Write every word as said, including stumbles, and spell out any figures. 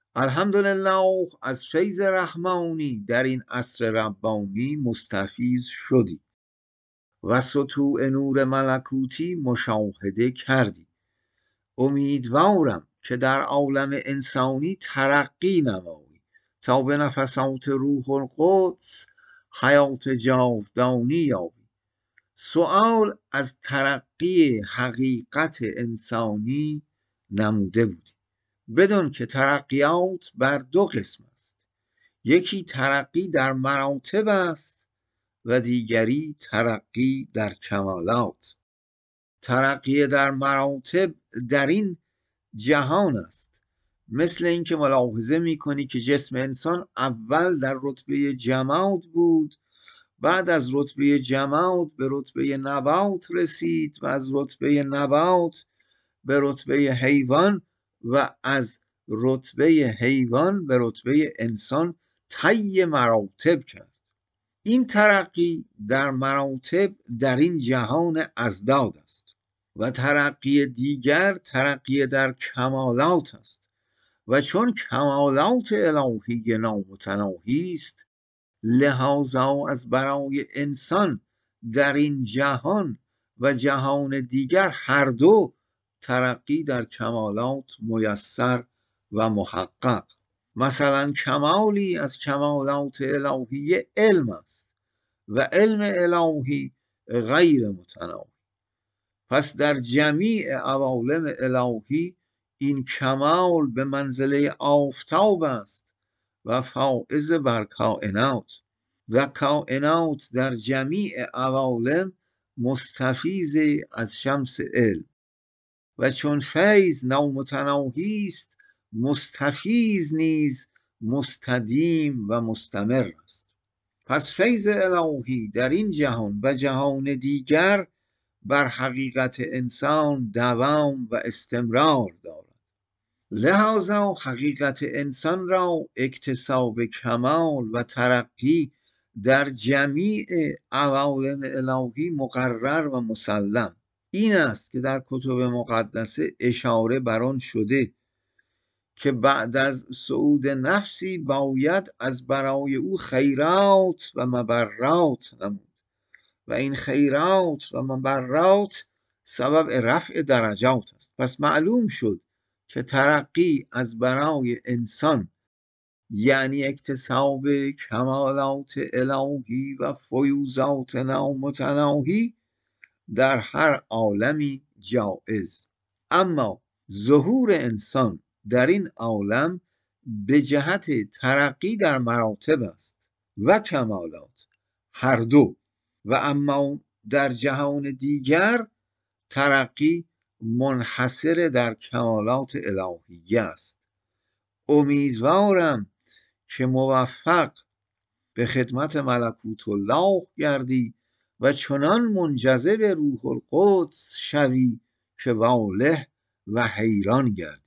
الحمدلله از فیض رحمانی در این عصر ربانی مستفیض شدی و سطوع نور ملکوتی مشاهده کردی. امیدوارم که در عالم انسانی ترقی نمایی تا به نفسات روح القدس حیات جاودانی یابی. سؤال از ترقی حقیقت انسانی نموده بودی. بدون که ترقیات بر دو قسم است، یکی ترقی در مراتب است و دیگری ترقی در کمالات. ترقی در مراتب در این جهان است، مثل اینکه ملاحظه میکنی که جسم انسان اول در رتبه جماد بود، بعد از رتبه جماد به رتبه نبات رسید و از رتبه نبات به رتبه حیوان و از رتبه حیوان به رتبه انسان طی مراتب کرد. این ترقی در مراتب در این جهان ازداد است و ترقی دیگر ترقی در کمالات است و چون کمالات الهی نامتناهی است، لحاظا از برای انسان در این جهان و جهان دیگر هر دو ترقی در کمالات میسر و محقق. مثلا کمالی از کمالات الهی علم است و علم الهی غیر متناهی. پس در جمیع عوالم الهی این کمال به منزله آفتاب است و فائز بر کائنات، و کائنات در جمیع عوالم مستفیض از شمس علم و چون فیض نامتناهی است، مستفیض نیز مستدیم و مستمر است. پس فیض الهی در این جهان و جهان دیگر بر حقیقت انسان دوام و استمرار دارد. لذا حقیقت انسان را اکتساب کمال و ترقی در جمیع عوالم الهی مقرر و مسلم. این است که در کتب مقدسه اشاره بر آن شده که بعد از صعود نفسی باید از برای او خیرات و مبرات نمود و این خیرات و مبرات سبب رفع درجات است. پس معلوم شد که ترقی از برای انسان یعنی اکتساب کمالات الهی و فیوزات نامتناهی در هر عالمی جایز، اما ظهور انسان در این عالم به جهت ترقی در مراتب است و کمالات هر دو، و اما در جهان دیگر ترقی منحصر در کمالات الهیه است. امیدوارم که موفق به خدمت ملکوت الله گردی و چنان منجذب روح القدس شوی که واله و حیران گردی.